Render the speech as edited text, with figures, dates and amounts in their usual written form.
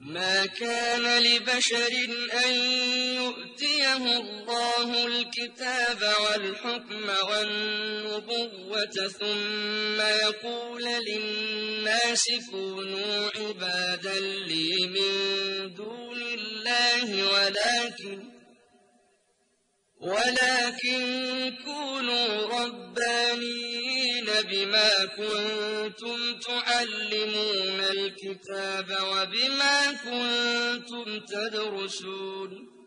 ما كان لبشر أن يؤتيه الله الكتاب والحكم والنبوة ثم يقول للناس كونوا عبادا لي من دون الله ولكن كونوا ربانيين بما كنتم تعلمون الكتاب وبما كنتم تدرسون